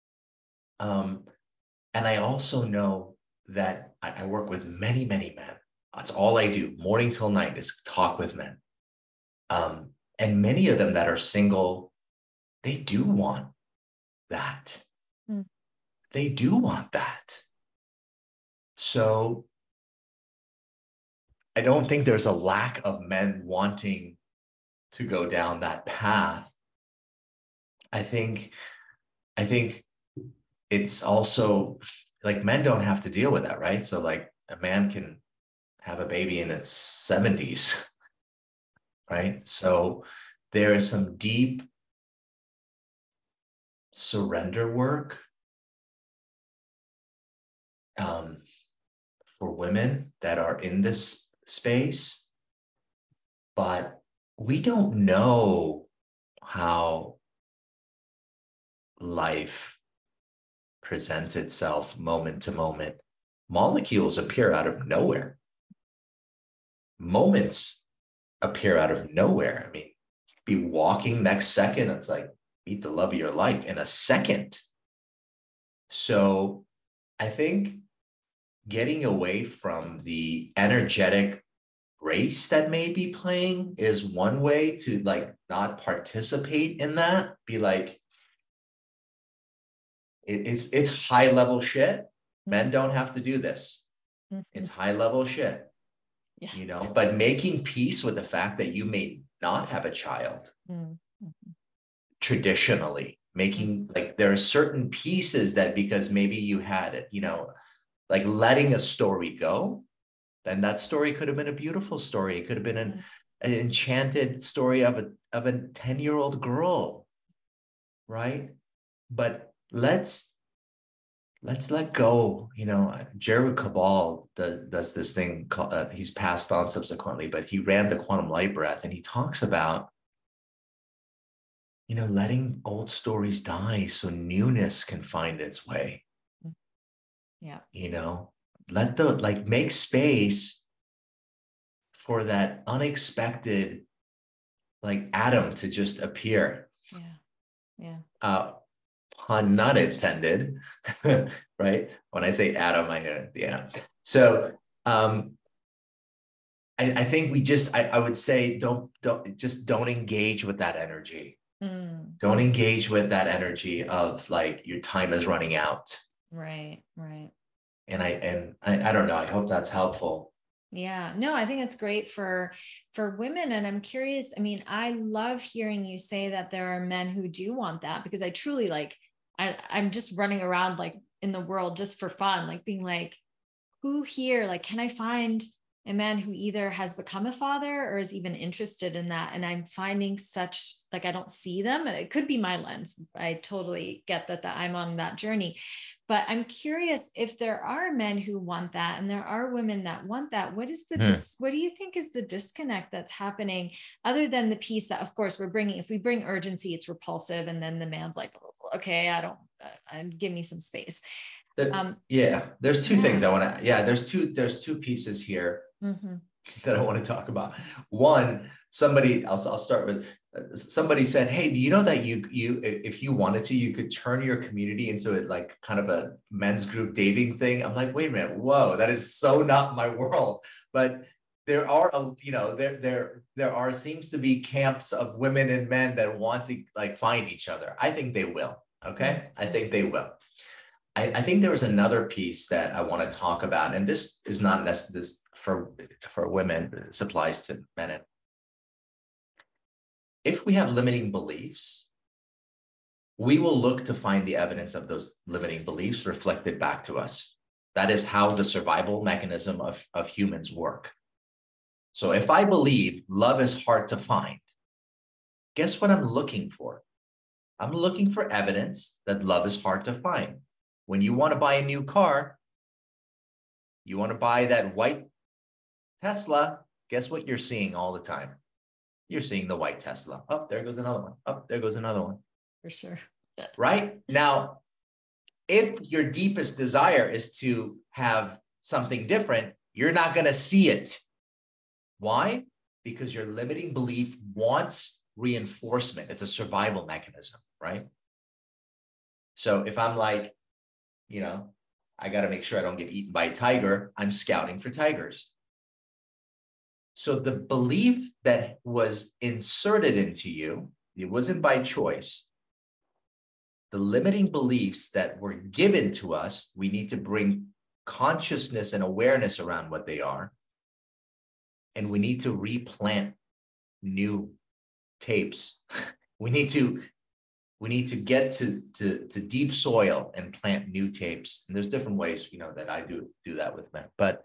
and I also know that I work with many, many men. That's all I do, morning till night, is talk with men. And many of them that are single, they do want that. Mm. They do want that. So I don't think there's a lack of men wanting to go down that path. I think it's also like men don't have to deal with that, right? So like a man can have a baby in its 70s, right? So there is some deep surrender work for women that are in this space, but we don't know how life presents itself moment to moment. Molecules appear out of nowhere. Moments appear out of nowhere. I mean, you could be walking next second, it's like meet the love of your life in a second. So I think getting away from the energetic race that may be playing is one way to like not participate in that. Be like, it's high level shit. Men don't have to do this. Mm-hmm. It's high level shit. Yeah. But making peace with the fact that you may not have a child. Mm-hmm. Traditionally, making like there are certain pieces that because maybe you had it, like letting a story go, then that story could have been a beautiful story. It could have been an enchanted story of a 10-year-old girl, right? But let's let go. Jared Cabal does this thing called, he's passed on subsequently, but he ran the Quantum Light Breath, and he talks about letting old stories die so newness can find its way. Yeah. Make space for that unexpected like atom to just appear. Yeah. Pun not intended, right? When I say atom, I know, yeah. So I think I would say don't engage with that energy. Don't engage with that energy of like your time is running out. Right. And I don't know. I hope that's helpful. Yeah, no, I think it's great for women. And I'm curious. I mean, I love hearing you say that there are men who do want that, because I truly I'm just running around like in the world just for fun, like being like, who here, like, can I find a man who either has become a father or is even interested in that? And I'm finding such, like, I don't see them, and it could be my lens. I totally get that I'm on that journey, but I'm curious if there are men who want that and there are women that want that. What is what do you think is the disconnect that's happening, other than the piece that, of course, if we bring urgency, it's repulsive. And then the man's like, oh, okay, I don't, give me some space. There's two things I want to, there's two pieces here that I want to talk about. One, I'll start with, somebody said, hey, do you know that you if you wanted to, you could turn your community into like kind of a men's group dating thing? I'm like, wait a minute, whoa, that is so not my world. But there are there seems to be camps of women and men that want to like find each other. I think they will. Okay. I think they will. I think there was another piece that I want to talk about, and this is not necessarily for women, but it applies to men. If we have limiting beliefs, we will look to find the evidence of those limiting beliefs reflected back to us. That is how the survival mechanism of humans work. So if I believe love is hard to find, guess what I'm looking for? I'm looking for evidence that love is hard to find. When you want to buy a new car, you want to buy that white Tesla, guess what you're seeing all the time? You're seeing the white Tesla. Oh, there goes another one. Oh, there goes another one. For sure. Right? Now, if your deepest desire is to have something different, you're not going to see it. Why? Because your limiting belief wants reinforcement. It's a survival mechanism, right? So if I'm like, you know, I got to make sure I don't get eaten by a tiger, I'm scouting for tigers. So the belief that was inserted into you, it wasn't by choice. The limiting beliefs that were given to us, we need to bring consciousness and awareness around what they are. And we need to replant new tapes. We need to get to deep soil and plant new tapes. And there's different ways, you know, that I do that with men. But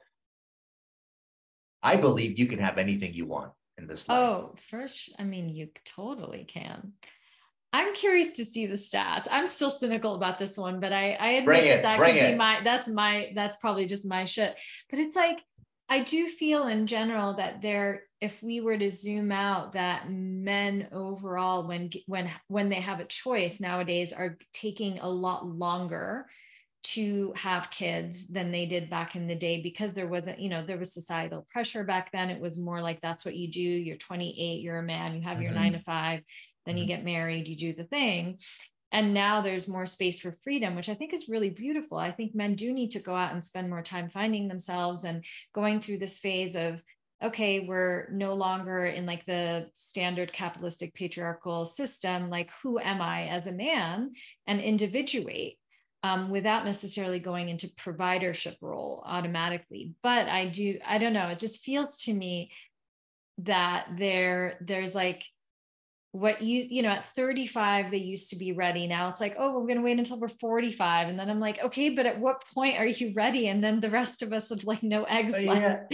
I believe you can have anything you want in this life. Oh, first, I mean, you totally can. I'm curious to see the stats. I'm still cynical about this one, but I admit that could be that's probably just my shit. But it's like, I do feel in general that if we were to zoom out, that men overall, when they have a choice nowadays, are taking a lot longer to have kids than they did back in the day, because there wasn't, you know, there was societal pressure back then. It was more like, that's what you do. You're 28, you're a man, you have your 9 to 5, then you get married, you do the thing. And now there's more space for freedom, which I think is really beautiful. I think men do need to go out and spend more time finding themselves and going through this phase of, okay, we're no longer in like the standard capitalistic patriarchal system. Like, who am I as a man? And individuate. Without necessarily going into providership role automatically. But I don't know, it just feels to me that there's like, what you know, at 35, they used to be ready. Now it's like, oh, we're going to wait until we're 45. And then I'm like, okay, but at what point are you ready? And then the rest of us have like no eggs left.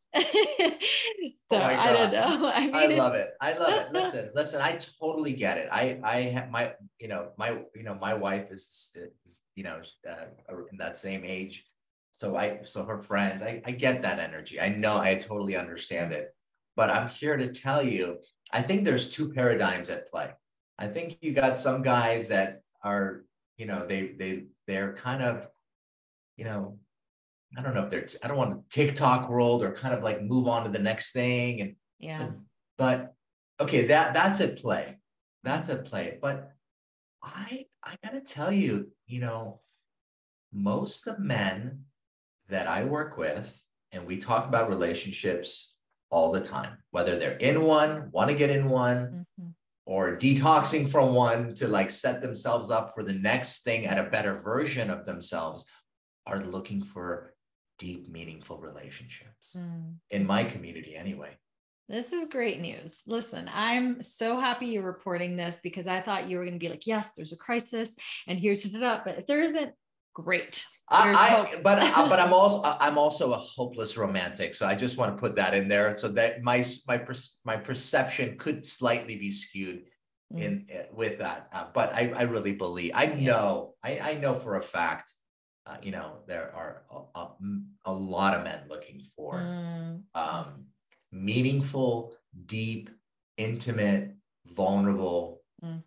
So I don't know. I mean, I love it. I love it. Listen, I totally get it. I have my wife is in that same age. So her friends, I get that energy. I know, I totally understand it, but I'm here to tell you, I think there's two paradigms at play. I think you got some guys that are, you know, they're kind of, you know, I don't know if I don't want to TikTok world or kind of like move on to the next thing. And yeah, but okay, that's at play. That's at play. But I gotta tell you, you know, most of the men that I work with, and we talk about relationships all the time, whether they're in one, want to get in one, or detoxing from one to like set themselves up for the next thing at a better version of themselves, are looking for deep, meaningful relationships. In my community anyway. This is great news. Listen, I'm so happy you're reporting this, because I thought you were going to be like, yes, there's a crisis and here's but if there isn't, great. But I'm also a hopeless romantic. So I just want to put that in there, so that my perception could slightly be skewed with that. But I really believe, I know for a fact, you know, there are a lot of men looking for meaningful, deep, intimate, vulnerable,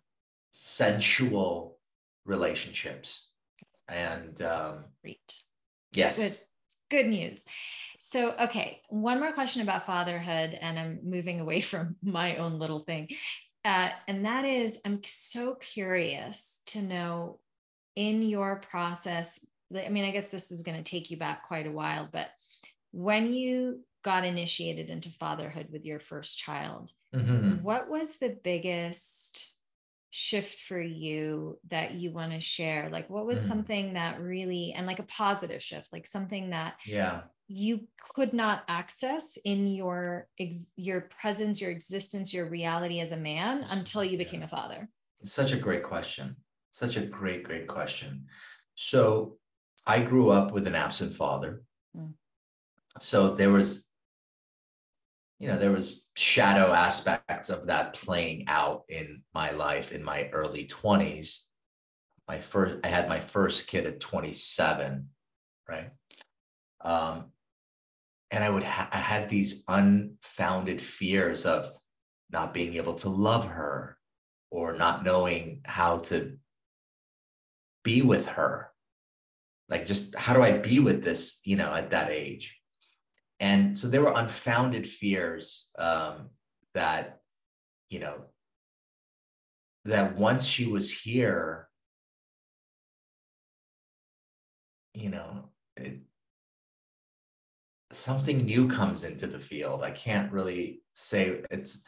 sensual relationships. And great. Yes. Good news. So, okay, one more question about fatherhood, and I'm moving away from my own little thing. And that is, I'm so curious to know, in your process, I mean, I guess this is going to take you back quite a while, but when you got initiated into fatherhood with your first child, what was the biggest shift for you that you want to share? Like, what was something that really, and like a positive shift, like something that you could not access in your presence, your existence, your reality as a man until you became a father? It's such a great question. Such a great question. So I grew up with an absent father. So there was there was shadow aspects of that playing out in my life in my early 20s. I had my first kid at 27, right? And I had these unfounded fears of not being able to love her or not knowing how to be with her. Like, just how do I be with this, at that age? And so there were unfounded fears that, that once she was here, something new comes into the field. I can't really say it's,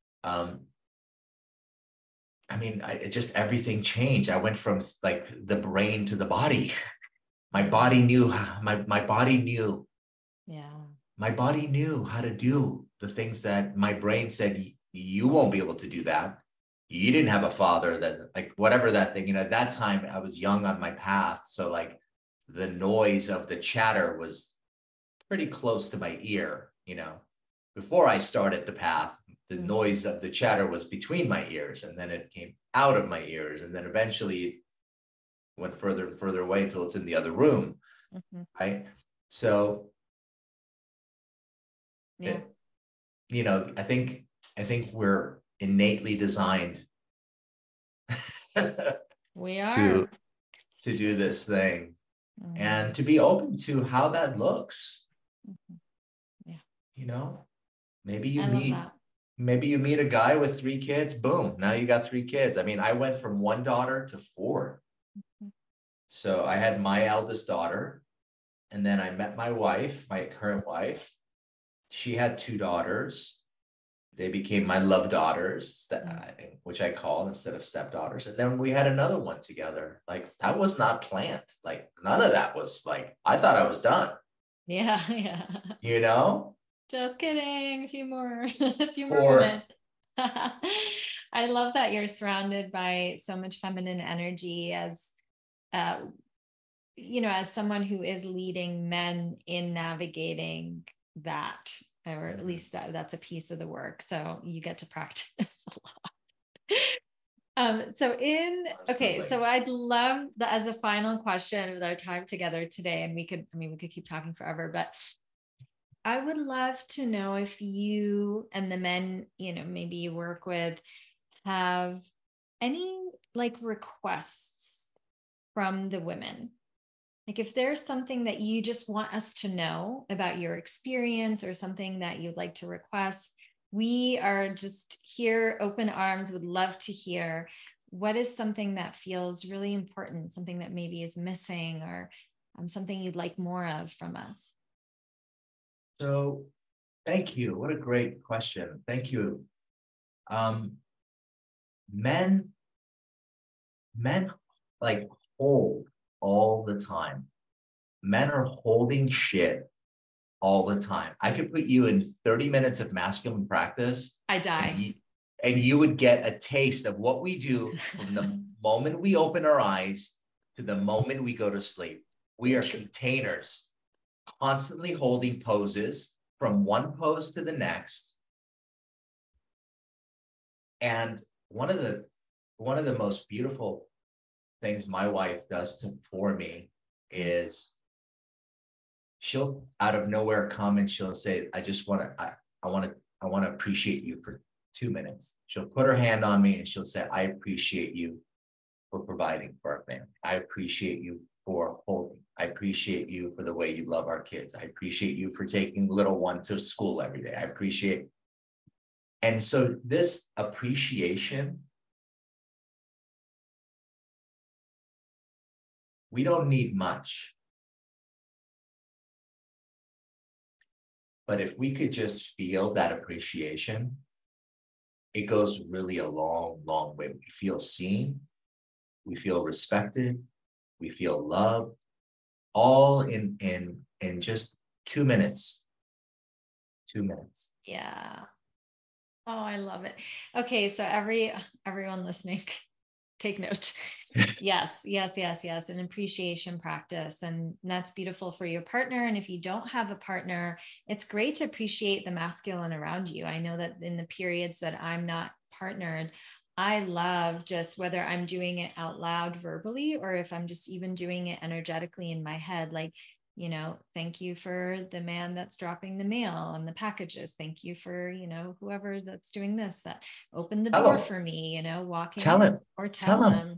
it just, everything changed. I went from like the brain to the body. My body knew, my body knew. Yeah. My body knew how to do the things that my brain said, you won't be able to do that. You didn't have a father that, like, whatever that thing, at that time I was young on my path. So like the noise of the chatter was pretty close to my ear, before I started the path, the noise of the chatter was between my ears, and then it came out of my ears. And then eventually it went further and further away till it's in the other room. Right. So, yeah. I think we're innately designed We are to do this thing and to be open to how that looks. Yeah. Maybe you meet a guy with 3 kids, boom, now you got 3 kids. I went from 1 daughter to 4. So I had my eldest daughter, and then I met my wife, my current wife. She had 2 daughters. They became my love daughters, which I call instead of stepdaughters. And then we had another one together. Like, that was not planned. Like, none of that was like, I thought I was done. Yeah. Yeah. Just kidding. A few more moments. I love that you're surrounded by so much feminine energy as, as someone who is leading men in navigating that, or at least that's a piece of the work. So you get to practice a lot. So I'd love that as a final question with our time together today, and we could keep talking forever, but I would love to know if you and the men, maybe you work with, have any like requests from the women. Like, if there's something that you just want us to know about your experience or something that you'd like to request, we are just here, open arms, would love to hear. What is something that feels really important, something that maybe is missing, or something you'd like more of from us? So thank you. What a great question. Thank you. Men like hold all the time. Men are holding shit all the time. I could put you in 30 minutes of masculine practice. I die. And you would get a taste of what we do from the moment we open our eyes to the moment we go to sleep. We are containers, constantly holding poses from one pose to the next. And one of the most beautiful things my wife does for me is she'll out of nowhere come and she'll say, I want to appreciate you for 2 minutes. She'll put her hand on me and she'll say, I appreciate you for providing for our family. I appreciate you for holding. I appreciate you for the way you love our kids. I appreciate you for taking little one to school every day. I appreciate. And so this appreciation, we don't need much. But if we could just feel that appreciation, it goes really a long, long way. We feel seen, we feel respected, we feel loved, all in just 2 minutes. 2 minutes. Yeah. Oh, I love it. Okay, so everyone listening, take note. Yes. An appreciation practice. And that's beautiful for your partner. And if you don't have a partner, it's great to appreciate the masculine around you. I know that in the periods that I'm not partnered, I love just whether I'm doing it out loud verbally, or if I'm just even doing it energetically in my head, like, thank you for the man that's dropping the mail and the packages. Thank you for, whoever that's doing this, that opened the door for me, walking Tell in, him, or tell him.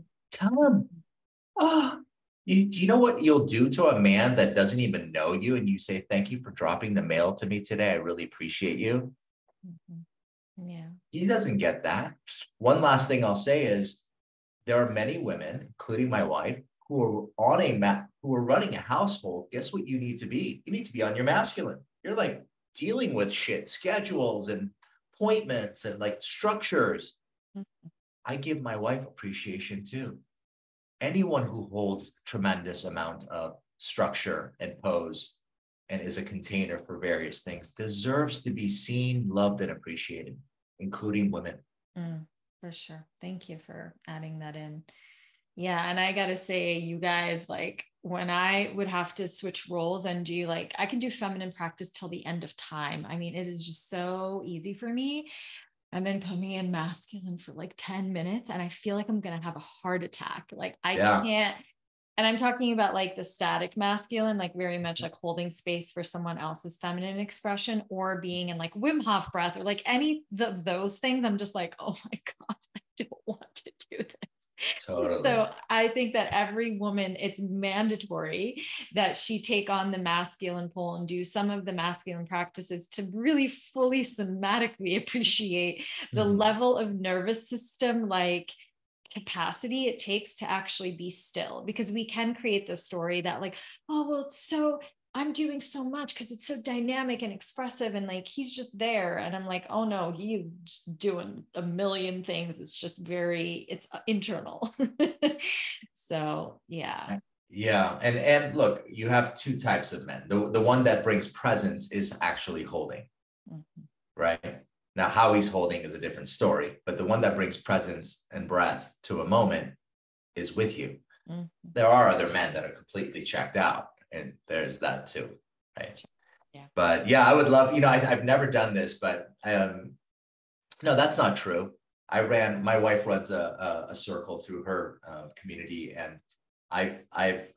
Oh, you know what you'll do to a man that doesn't even know you, and you say, thank you for dropping the mail to me today. I really appreciate you. Mm-hmm. Yeah. He doesn't get that. One last thing I'll say is there are many women, including my wife, who are running a household. Guess what you need to be? You need to be on your masculine. You're like dealing with shit, schedules and appointments and like structures. Mm-hmm. I give my wife appreciation too. Anyone who holds tremendous amount of structure and pose and is a container for various things deserves to be seen, loved, and appreciated, including women. For sure. Thank you for adding that in. Yeah. And I got to say, you guys, like when I would have to switch roles and do I can do feminine practice till the end of time. I mean, it is just so easy for me. And then put me in masculine for 10 minutes. And I feel like I'm going to have a heart attack. I can't. And I'm talking about the static masculine, very much holding space for someone else's feminine expression, or being in Wim Hof breath, or any of those things. I'm just oh my God, I don't want to do this. Totally. So I think that every woman, it's mandatory that she take on the masculine pole and do some of the masculine practices to really fully somatically appreciate the level of nervous system, capacity it takes to actually be still, because we can create this story that oh, well, it's so, I'm doing so much because it's so dynamic and expressive and he's just there. And I'm oh no, he's doing a million things. It's just it's internal. So yeah. Yeah. And look, you have two types of men. The one that brings presence is actually holding, right? Now, how he's holding is a different story, but the one that brings presence and breath to a moment is with you. There are other men that are completely checked out, and there's that too, right? Yeah. But yeah, I would love, I've never done this, but no, that's not true. My wife runs a circle through her community, and I've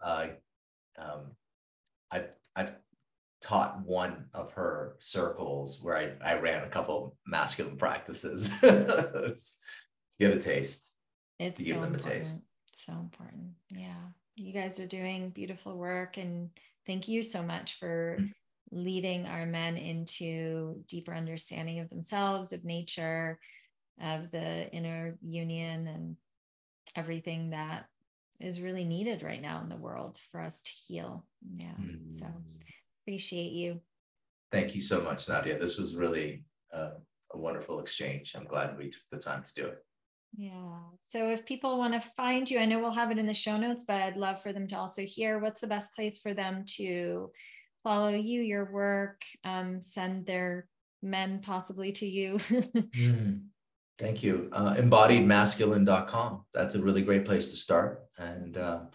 taught one of her circles where I ran a couple masculine practices. Give a taste. It's so important. So important. Yeah. You guys are doing beautiful work, and thank you so much for leading our men into deeper understanding of themselves, of nature, of the inner union, and everything that is really needed right now in the world for us to heal. Yeah. So appreciate you. Thank you so much, Nadia. This was really a wonderful exchange. I'm glad we took the time to do it. Yeah. So if people want to find you, I know we'll have it in the show notes, but I'd love for them to also hear what's the best place for them to follow you, your work, send their men possibly to you. Thank you. Embodiedmasculine.com. That's a really great place to start. And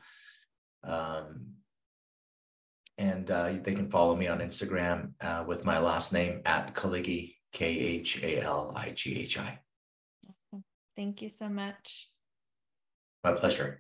they can follow me on Instagram with my last name @Khalighi, KHALIGHI. Thank you so much. My pleasure.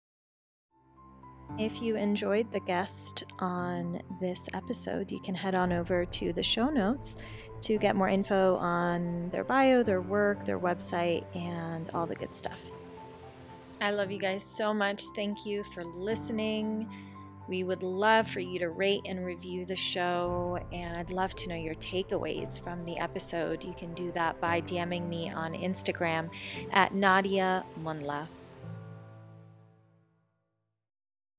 If you enjoyed the guest on this episode, you can head on over to the show notes to get more info on their bio, their work, their website, and all the good stuff. I love you guys so much. Thank you for listening. We would love for you to rate and review the show, and I'd love to know your takeaways from the episode. You can do that by DMing me on Instagram @NadiaMunla.